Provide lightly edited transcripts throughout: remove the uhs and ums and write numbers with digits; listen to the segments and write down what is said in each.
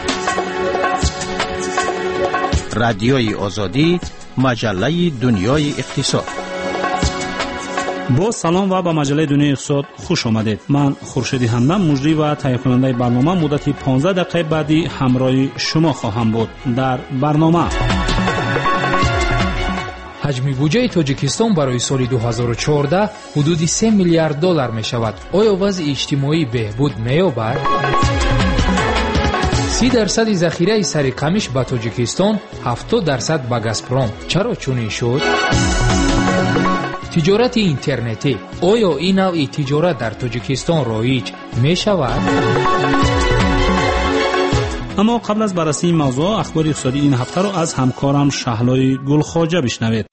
رادیوی آزادی، مجله دنیای اقتصاد. با سلام و به مجله دنیای اقتصاد خوش آمدید. من خورشید همدم مجری و تهیه کننده برنامه مدت 15 دقیقه بعدی همراه شما خواهم بود. در برنامه حجم بودجه تاجیکستان برای سال 2014 حدود 3 میلیارد دلار می شود. آیا وضع اجتماعی بهبود می یابد؟ 30% ذخیره سری قمش به تاجیکستان، 70% به گازپروم. چرا چنین شد؟ تجارت اینترنتی، آیا این نوع تجارت در تاجیکستان رایج می شود؟ اما قبل از بررسی این موضوع، اخبار اقتصادی این هفته را از همکارم شهلای گلخواجه بشنوید.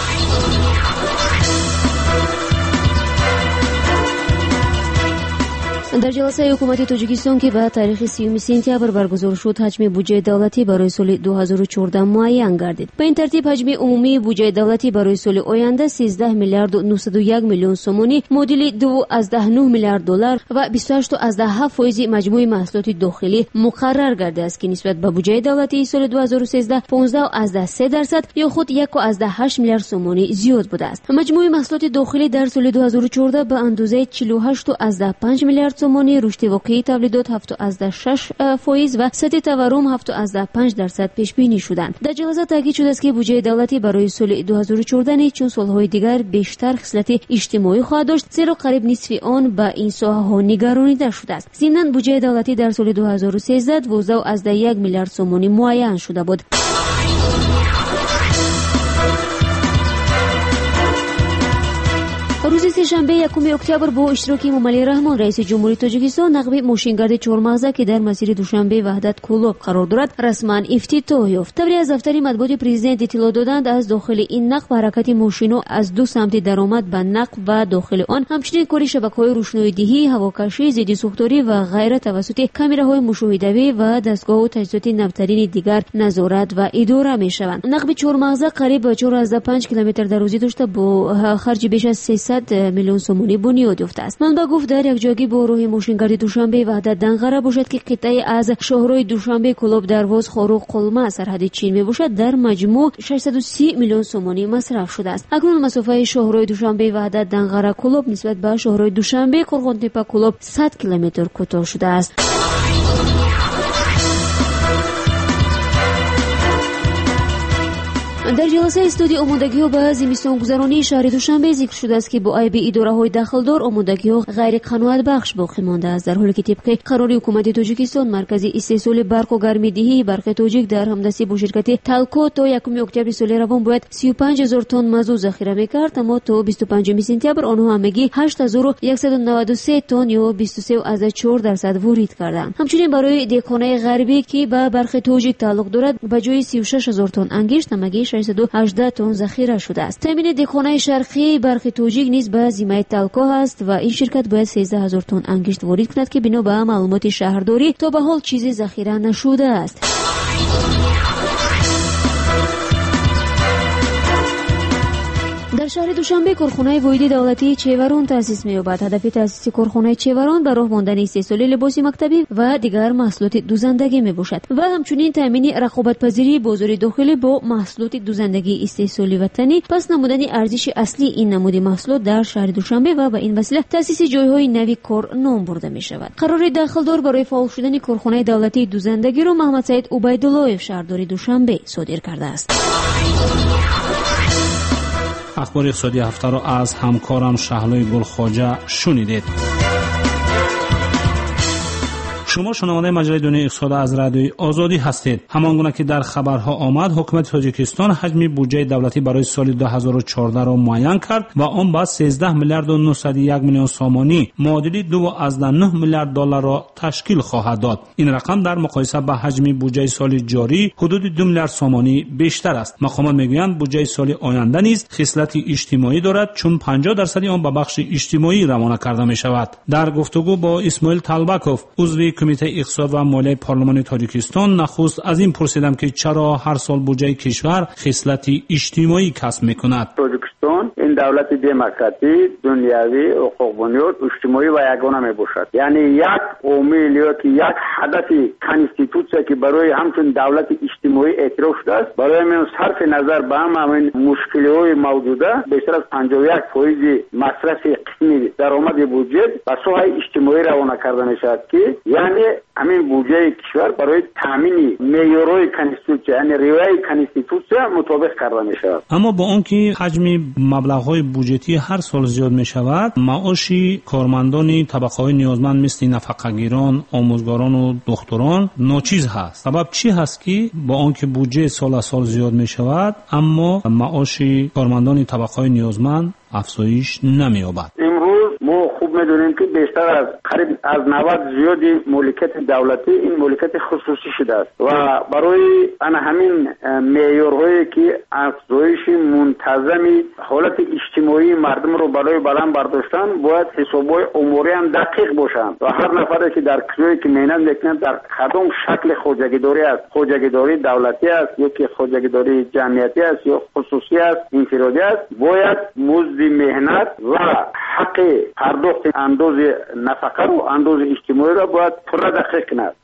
در جلسه حکومت تاجیکستان که به تاریخ 30 سپتامبر برگزار شد، حجم بودجه دولتی برای سال 2014 معین گردید. به این ترتیب حجم عمومی بودجه دولتی برای سال آینده 13 میلیارد و 901 میلیون سومانی، معادل 2.9 میلیارد دلار و 28.7% مجموع محصولات داخلی مقرر گردیده است که نسبت به بودجه دولتی سال 2013 15.3% یا خود 1.8 میلیارد سومانی زیاد بوده است. مجموع محصولات داخلی در سال 2014 به اندازه 48.5 میلیارد سومانی، رشد واقعی تولیدات 7.6% و سطح تورم 7.5% پیش بینی شدند. در جلسه تاکید شده است که بودجه دولتی برای سال 2014 نیز چون سالهای دیگر بیشتر خصلت اجتماعی خواهد داشت، زیرا قریب نصف آن به این ساحه‌ها نگرانیده شده است. ضمناً بودجه دولتی در سال 2013 12.1 میلیارد سومانی معین شده بود. روز سه‌شنبه 1 اکتبر با اشتراک امامعلی رحمان رئیس جمهوری تاجیکستان، نقب ماشینگرد چهارمغزه که در مسیر دوشنبه وحدت کلوب قرار دارد رسما افتتاح یافت. طبری از دفتر مطبوعات پرزیدنت اطلاع دادند از داخل این نقب حرکت ماشینا از دو سمت درآمد به نقب و داخل آن، همچنین کار شبکه‌های روشنایی‌دهی، هواکشی، ضد سوختاری و غیره توسط کامراهای مشاهده‌ای و دستگاه و تجهیزات نوترین دیگر نظارت و اداره می‌شوند. نقب چهارمغزه قریب 4.5 کیلومتر درازی داشته با خرج بیش از 300 میلیون سومانی بنیاد یافته است. منبع گفت در یک جایی با راه ماشینگرد دوشنبه وحدت دنقره باشد که قطعه از شاهراه دوشنبه کلوب درواز خاروق قلمه سرحد چین می باشد، در مجموع 630 میلیون سومانی مصرف شده است. اکنون مسافت شاهراه دوشنبه وحدت دنقره کلوب نسبت به شاهراه دوشنبه قرغنتپه کلوب 100 کیلومتر کوتاه شده است. در جلسه استودی آمادگی‌ها به زمستان گذرانی شهر دوشنبه ذکر شده است که با عیب اداره‌های دخلدار آمادگی‌ها غیر قناعت بخش باقی مانده است، در حالی که طبق قرار حکومت تاجیکستان مرکز استحصال برق و گرم‌دهی برق تاجیک در همدستی با شرکت تلکو تا 1 اکتبر سال روان باید 35000 تن مازوت ذخیره می‌کرد، اما تا 25 سپتامبر آنها همگی 8193 تن یا 23.4% وارد کردند. همچنین برای دهقان‌های غربی که به برق تاجیک تعلق دارد به جای 36000 تن انگشت همگی 618 تن ذخیره شده است. تامین دهقان‌های شرقی برق تاجیک نیز به ذمه تلکو است و این شرکت باید 13000 تن انگشت وارد کند که بنا به معلومات شهرداری تا به حال چیزی ذخیره نشده است. در شهر دوشنبه کارخانه واحد دولتی چیوران تأسیس می‌یابد. هدف تأسیس کارخانه چیوران به راه ماندن استحصال لباس مکتبی و دیگر محصولات دوزندگی میباشد و همچنین تامین رقابت‌پذیری بازار داخلی با محصولات دوزندگی استحصالی وطنی، پس نمودن ارزش اصلی این نمود محصولات در شهر دوشنبه و به این وسیله تأسیس جای‌های نوی کار نام برده می‌شود. قرار داخلدار برای فعال شدن کارخانه دولتی دوزندگی را محمد سعید عبیدالله شهرداری دوشنبه صادر کرده است. اخبار اقتصادی هفته را از همکارم شهلای گلخواجه شنیدید. شما شنونده مجله دنیای اقتصاد از رادیوی آزادی هستید. همانگونه که در خبرها آمد، حکومت تاجیکستان حجم بودجه دولتی برای سال 2014 را معین کرد و آن با 13 میلیارد و 901 میلیون سومانی، معادل 2.9 میلیارد دلار را تشکیل خواهد داد. این رقم در مقایسه با حجم بودجه سال جاری حدود 2 میلیارد سومانی بیشتر است. مقامات میگویند بودجه سال آینده نیز خصلت اجتماعی دارد، چون 50% آن به بخش اجتماعی روانه کرده می شود. در گفتگو با اسماعیل طلبکوف، عضو کمیته اقتصاد و مالیه پارلمان تاجیکستان، نخست از این پرسیدم که چرا هر سال بودجه کشور خصلت اجتماعی کسب میکند. تاجیکستان این این دولت دموکراتی دنیوی حقوق بنیاد اجتماعی و یگانه می باشد. یعنی یک امید یا که یک هدف کانستیتوسیون که برای همچون دولت اجتماعی اعتراف شده است، برای من صرف نظر به همین مشکلات موجوده بیشتر از 51% مصرف قسمی درآمد بودجه به سوی اجتماعی روانه کرده می شود که یعنی همین بودجه کشور برای تامین معیارهای کانستیتوسیون یعنی رویای کانستیتوسیون مطابق کرده می شود. اما با آنکه حجم مبلغ‌های بودجتی هر سال زیاد می شود، معاش کارمندان طبقه‌های نیازمند مثل نفقه‌گیران، آموزگاران و دکتران ناچیز هست. سبب چی هست که با آنکه بودجه سال از سال زیاد می شود اما معاش کارمندان طبقه‌های نیازمند افزایش نمی‌یابد؟ امروز ما خوب می‌دونیم که بیشتر از قریب از 90 زیادی ملکیت دولتی این ملکیت خصوصی شده است و برای همین معیارهایی که افزایش منتظمی حالت اجتماعی مردم رو برای بلند برداشتن باید حساب‌های اموری هم دقیق باشند و هر نفری که در کجایی که مهنت می‌کنند در کدام شکل خودجگیداری است، خودجگیداری دولتی است یا که خودجگیداری جمعیتی است یا خصوصی است، انفرادی است، باید مزد مهنت و حق پرداخت اندازه نفقه رو اندازه اجتماعی رو باید پورا دقیق کند.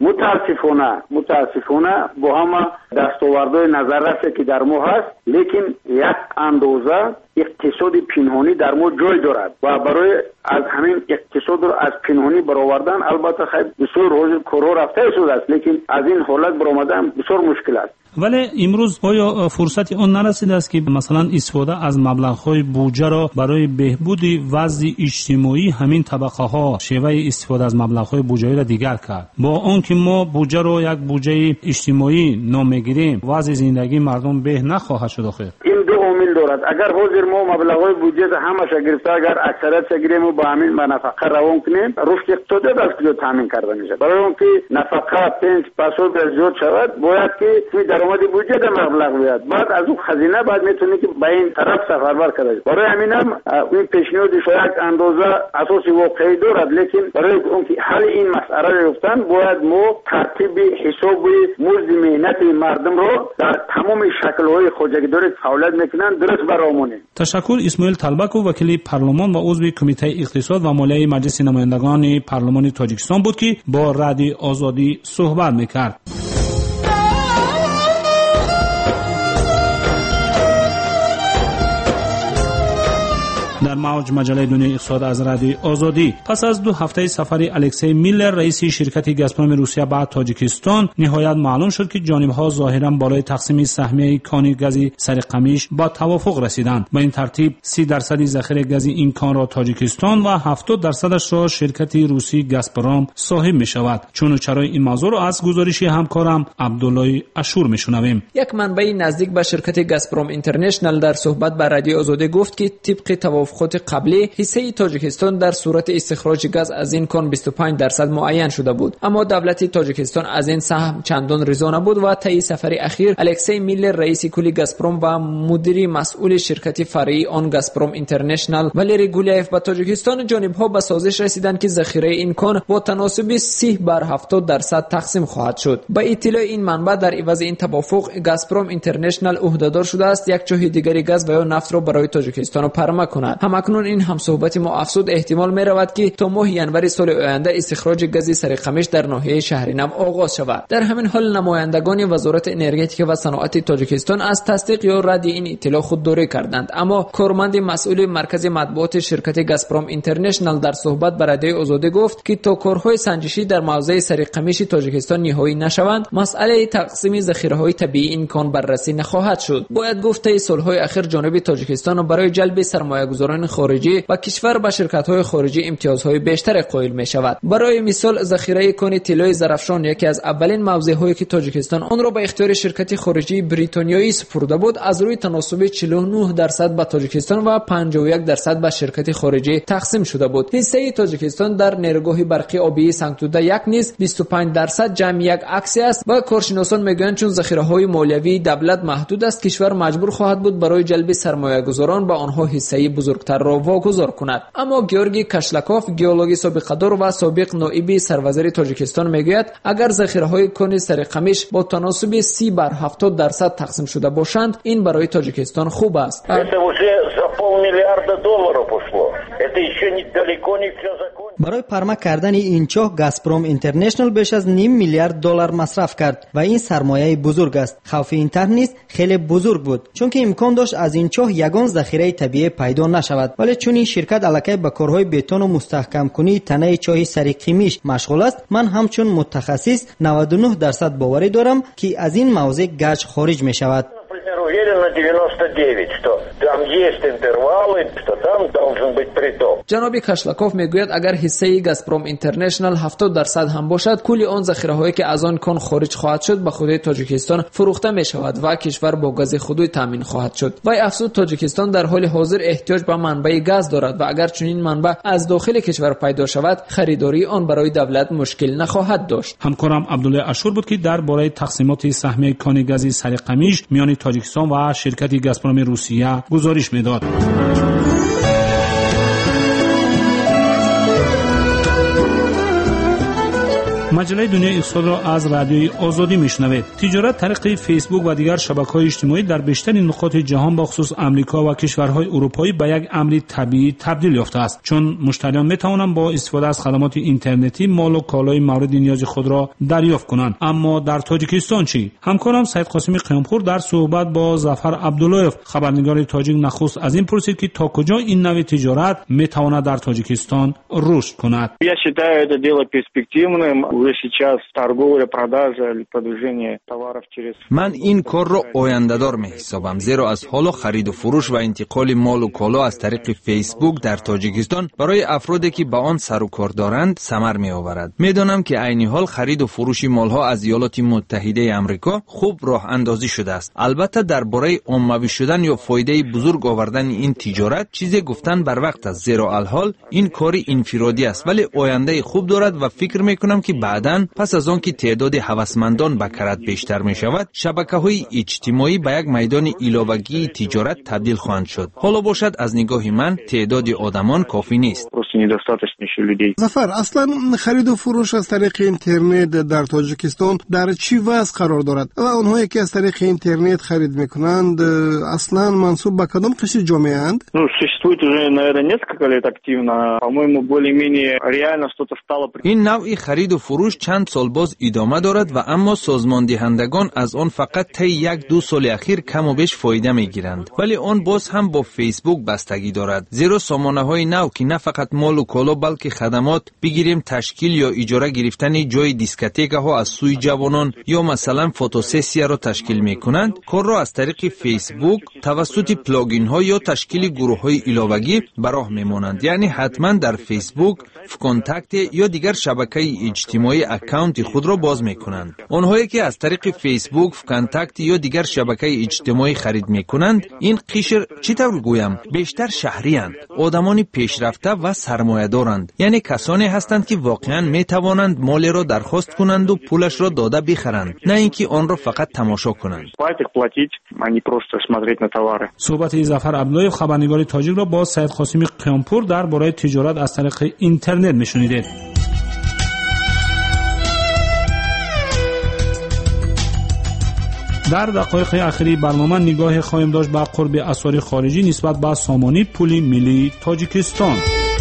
متاسفانه با همه دستاوردهای نظررسی که در ما هست لیکن یک اندازه اقتصاد پنهانی در ما جای دارد و برای از همین اقتصاد رو از پنهانی برآوردن البته خیلی بسیار روز کارها رفته شده است لیکن از این حالت برآمدن بسیار مشکل است. ولی امروز آیا فرصتی آن نرسیده است که مثلا استفاده از مبلغ‌های بودجه را برای بهبود وضع اجتماعی همین طبقه‌ها شیوه استفاده از مبلغ‌های بودجه را دیگر کرد؟ با آنکه ما بودجه را یک بودجه اجتماعی نام می‌گیریم وضع زندگی مردم به نخواهد شد آخر. این دو عامل دارد. اگر حاضر ما مبلغ‌های بودجه همش گرفته اگر اکثریت گیریم و با همین نفقه روان کنیم رشد اقتصادی از کجا تامین کرده میشه؟ برای اونکه نفقه پنج پاسو زیاد شود باید که درآمد بودجه در مبلغ بیاد بعد از اون خزینه بعد میتونه که به این طرف سفربر کنه. برای همین هم این پیشنهاد شاید اندازه اساس واقعی دارد لیکن برای اونکه حل این مسئله رو یافتن باید ما ترتیب حساب مزد مهنت مردم رو در تمام شکل‌های خودجگیداری فعالیت میکنن درست برآمونه. تشکر. اسماعیل طلبکو وکیل پارلمان و عضو کمیته اقتصاد و مالیه مجلس نمایندگان پارلمان تاجیکستان بود که با رادیو آزادی صحبت میکرد. در موج مجله دنیای اقتصاد از رادیو آزادی. پس از 2 هفته سفر الکسی میلر رئیس شرکت گازپروم روسیه به تاجیکستان نهایت معلوم شد که جانبها ظاهرا بالای تقسیم سهمیه کان گاز سرقمیش با توافق رسیدند. با این ترتیب 30% ذخیره گاز این کان را تاجیکستان و 70% را شرکت روسی گازپروم صاحب می شود. چون چرای این موضوع را از گزارش همکارم عبدالله اشور میشنویم. یک منبع نزدیک به شرکت گازپروم اینترنشنال در صحبت با رادیو آزادی گفت که طبق توافق قبلی حصه تاجیکستان در صورت استخراج گاز از این کان 25% معین شده بود اما دولت تاجیکستان از این سهم چندان رضا نبود و طی سفر اخیر الکسی میلر رئیس کل گازپروم و مدیر مسئول شرکت فرعی آن گازپروم اینترنشنال والری گولیایف به تاجیکستان جانبها به سازش رسیدند که ذخیره این کان با تناسب 30/70% تقسیم خواهد شد. با اطلاع این منبع در عوض این توافق گازپروم اینترنشنال عهدهدار شده است یک چاه دیگری گاز و یا نفت را برای تاجیکستان فراهم کند. همکنون این همصحبت ما افزود احتمال می رود که تا ماه ینوری سال آینده استخراج گاز سرخمیش در ناحیه شهرنو آغاز شود. در همین حال نمایندگان وزارت انرژتیک و صنعت تاجیکستان از تصدیق یا رد این اطلاع خودداری کردند اما کارمند مسئول مرکز مطبوعات شرکت گازپروم اینترنشنال در صحبت با رادیو آزادی گفت که تا کارهای سنجشی در موضع سرخمیش تاجیکستان نهایی نشوند مسئله تقسیم ذخیره‌های طبیعی این کان بررسی نخواهد شد. باید گفت طی سالهای اخیر جانب تاجیکستان برای جلب سرمایه‌گذاران خارجی و کشور به شرکت‌های خارجی امتیازهای بیشتر قائل می‌شود. برای مثال ذخیره کان طلای زرافشان یکی از اولین موضع‌هایی که تاجیکستان آن را به اختیار شرکت خارجی بریتانیایی سپرده بود از روی تناسب 49% به تاجیکستان و 51% به شرکت خارجی تقسیم شده بود. حصه تاجیکستان در نیروگاه برقی آبی سنگتوده یک نیز 25% جمع یک عکسی است و کارشناسان میگویند چون ذخیره‌های مالیوی دولت محدود است کشور مجبور خواهد بود برای جلب سرمایه‌گذاران به آنها حصه بزرگتر را واگذار کند. اما گیورگی کاشلاکوف گئولوگ سابقه‌دار و سابق نائب سروزیر تاجیکستان میگوید اگر ذخیره‌های کان سرخمیش با تناسب 30/70% تقسیم شده باشند این برای تاجیکستان خوب است. Este museu $500 миллиарда ушло. Это еще далеко не все закончено. برای پرمک کردن این چاه گازپروم اینترنشنال بیش از $0.5 میلیارد مصرف کرد و این سرمایه بزرگ است. خوف این طرح نیز خیلی بزرگ بود چون که امکان داشت از این چاه یگان ذخیره طبیعی پیدا نشود، ولی چون این شرکت الکی به کارهای بتون و مستحکم کنی تنه چاه سریقیمیش مشغول است، من همچون متخصص 99% باوری دارم که از این موضوع گچ خارج می شود. Уверен на 99, что там есть интервалы, что там должен быть приток. جناب کشلکوف میگوید اگر حصه گازپروم اینترنشنال 70% هم باشد، کل آن ذخیره‌هایی که از آن کان خارج خواهد شد به خودی تاجیکستان فروخته می شود و کشور با گاز خودی تامین خواهد شد. و افزود تاجیکستان در حال حاضر احتیاج به منبع گاز دارد و اگر چنین منبع از داخل کشور پیدا شود، خریداری آن برای دولت مشکل نخواهد داشت. همکارم عبدالله اشور بود که درباره تقسیمات سهمیه کان گازی سریقمیش میان تاجیکستان و شرکت گازپروم روسیه گزارش میداد. مجله دنیای اقتصاد را از رادیوی آزادی میشنوید. تجارت طریق فیسبوک و دیگر شبکه‌های اجتماعی در بیشتر نقاط جهان با خصوص آمریکا و کشورهای اروپایی به یک امر طبیعی تبدیل یافته است، چون مشتریان میتوانند با استفاده از خدمات اینترنتی مال و کالای مورد نیاز خود را دریافت کنند. اما در تاجیکستان چی؟ همکارم سید قاسمی قیامپور در صحبت با ظفر عبداللهیف خبرنگار تاجیک نخست از این پرسید که تا کجا این نوع تجارت میتواند در تاجیکستان رشد کند. Я считаю это дело перспективным. Уже сейчас торговля, продажа или продвижение товаров через من این کار را آینده‌دار می‌حسابم، زیرا از حال خرید و فروش و انتقال مال و کالا از طریق فیسبوک در تاجیکستان برای افرادی که با آن سر و کار دارند ثمر می‌آورد. می‌دانم که عین حال خرید و فروش مال‌ها از ایالات متحده آمریکا خوب راه اندازی شده است. البته درباره عمومی شدن یا فایده بزرگ آوردن این تجارت چیزی گفتن بر وقت است، زیرا الحال این کاری انفرادی است، ولی آینده خوب دارد و فکر می‌کنم که بعداً پس از آن که تعداد هوسمندان به کرد بیشتر می شود، شبکه‌های اجتماعی به یک میدان ایلاوگی تجارت تبدیل خواهند شد. حالا باشد از نگاه من تعداد آدمان کافی نیست. ظفر، اصلا خرید و فروش از طریق اینترنت در تاجیکستان در چی وضع قرار دارد و آنهایی که از طریق اینترنت خرید میکنند اصلا منسوب به کدام قشر جامعه اند؟ این نوع خرید و فروش چند سال باز ادامه دارد و اما سازمان دهندگان از آن فقط طی 1-2 سال اخیر کم و بیش فایده میگیرند، ولی آن باز هم با فیسبوک بستگی دارد، زیرا سامانه های نو که نه فقط مال و کالا بلکه خدمات بگیریم تشکیل یا اجاره گرفتن جای دیسکوتک ها از سوی جوانان یا مثلا فوتوسسیا را تشکیل میکنند، کار را از طریق فیسبوک توسط پلاگین ها یا تشکیل گروه های ایلاوگی به راه میمانند. یعنی حتما در فیسبوک، کانتکت یا دیگر شبکه اجتماعی اکانت خود را باز میکنند. آنهایی که از طریق فیسبوک، کانتکت یا دیگر شبکه اجتماعی خرید میکنند، این قشر چطور گویم بیشتر شهری اند، آدمان پیشرفته و سرمایه دارند، یعنی کسانی هستند که واقعا میتوانند مال را درخواست کنند و پولش را داده بخرند، نه اینکه آن را فقط تماشا کنند. صحبت ظفر عبداللهیف خبرنگار تاجیک را با سید قاسمی قیامپور درباره تجارت از طریق اینترنت میشنیدید. در دقایق اخیری برنامه نگاه خواهیم داشت به قرب اسعار خارجی نسبت به سامانه پول ملی تاجیکستان.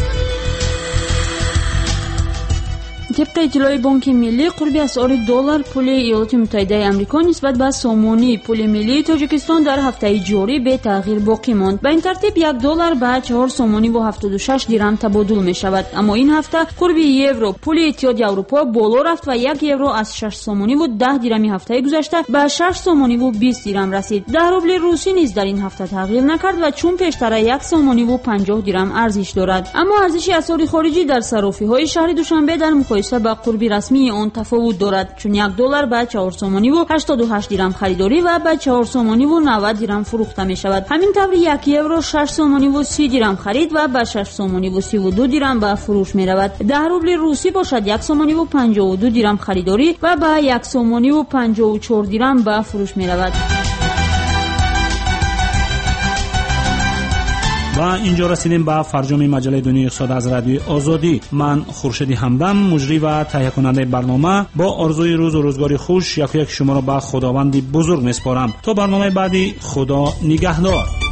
طبق اطلاع بانک ملی قرب اسعار دلار پول ایالات متحده آمریکا نسبت به سامانه پول ملی تاجیکستان در هفته جاری به تغییر باقی ماند. به این ترتیب $1 به 4 سامانی و 76 درهم تبادل می شود. اما این هفته قرب یورو پول اتحادیه اروپا بالا رفت و 1 یورو از 6 سامانی و 10 درهم هفته گذشته به 6 سامانی و 20 درهم رسید. 10 روبل روسی نیز در این هفته تغییر نکرد و چون پیشتر 1 سامانی و 50 درهم ارزش دارد. اما ارزش اسعار خارجی در صرافی‌های شهر دوشنبه در مقایسه با قرب رسمی آن تفاوت دارد، چون $1 به 4 سامانی و 88 درهم خریداری و به 4 سامانی و 90 درهم فروخته می شود. همین طور 1 یورو 6 سامانی و 30 درهم خرید و به 6 سامانی و 32 درهم به فروش می رود. 10 روبل روسی باشد 1 سامانی و 52 درهم خریداری و به 1 سامانی و 54 درهم به فروش می رود. و اینجا رسیدیم به فرجام مجله دنیای اقتصاد از رادیو آزادی. من خورشید همدم مجری و تهیه کننده برنامه با آرزوی روز و روزگاری خوش یک شما را به خداوند بزرگ میسپارم. تا برنامه بعدی، خدا نگهدار.